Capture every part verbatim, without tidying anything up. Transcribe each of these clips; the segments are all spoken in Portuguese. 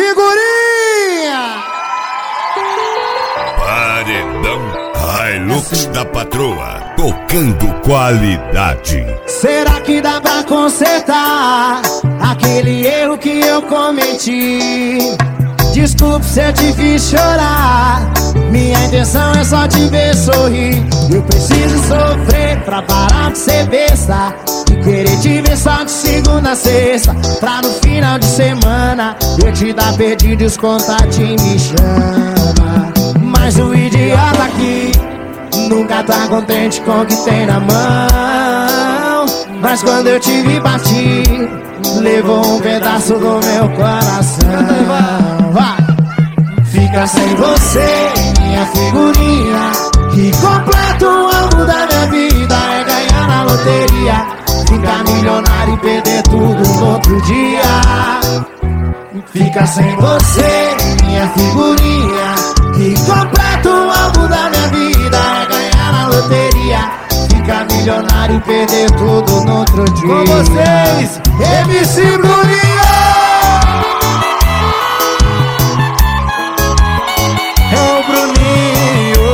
figurinha! Paredão Hilux da Patroa, tocando qualidade. Será que dá pra consertar aquele erro que eu cometi? Desculpe se eu te fiz chorar, minha intenção é só te ver sorrir. Eu preciso sofrer pra parar de ser besta e querer te ver só de segunda a sexta, pra no final de semana eu te dar perdido e os contatinhos me chama. Mas o idiota aqui nunca tá contente com o que tem na mão. Mas quando eu te vi partir, levou um pedaço do meu coração. Vai! Fica sem você, minha figurinha, que completa o alvo da minha vida é ganhar na loteria, ficar milionário e perder tudo no outro dia. Fica sem você, minha figurinha, que completa o alvo da minha vida é ganhar na loteria, ficar milionário e perder tudo no outro dia. Com vocês, M C Bruninho! É o Bruninho!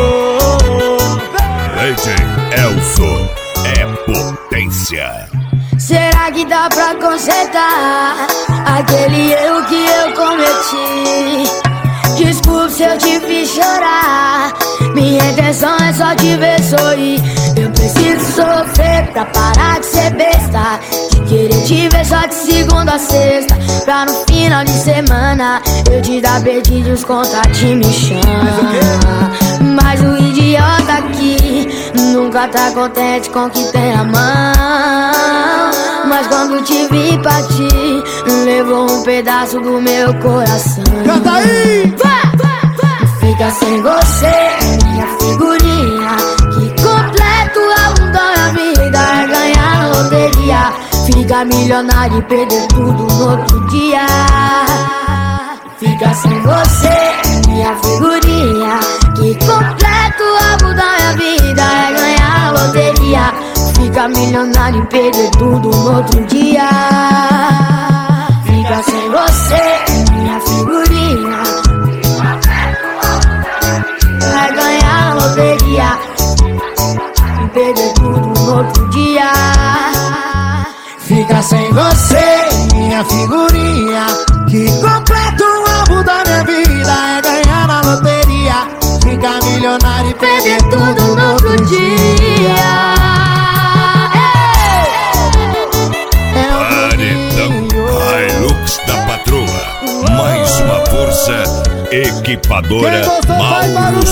D J Elson é potência. Será que dá pra consertar aquele erro que eu cometi? Desculpe se eu te fiz chorar, minha intenção é só te ver sorrir. Eu preciso sofrer pra parar de ser besta, de querer te ver só de segunda a sexta, pra no final de semana eu te dar perdido e os contatinhos me chamam. Mas o idiota aqui nunca tá contente com o que tem na mão. Mas quando te vi partir, levou um pedaço do meu coração. Canta aí! Fica sem você, minha figurinha, que completa o álbum da minha vida é ganhar na loteria, ficar milionário e perder tudo no outro dia. Fica sem você, minha figurinha, que completa o álbum da minha vida é ganhar na loteria, ficar milionário e perder tudo no outro dia. Fica sem você, minha figurinha, vai ganhar na loteria e perder tudo no outro dia. Fica sem você, minha figurinha, que completa o alvo da minha vida é ganhar na loteria, ficar milionário e perder tudo no outro dia. Paredão Hilux da Patroa, mais uma força equipadora Mauro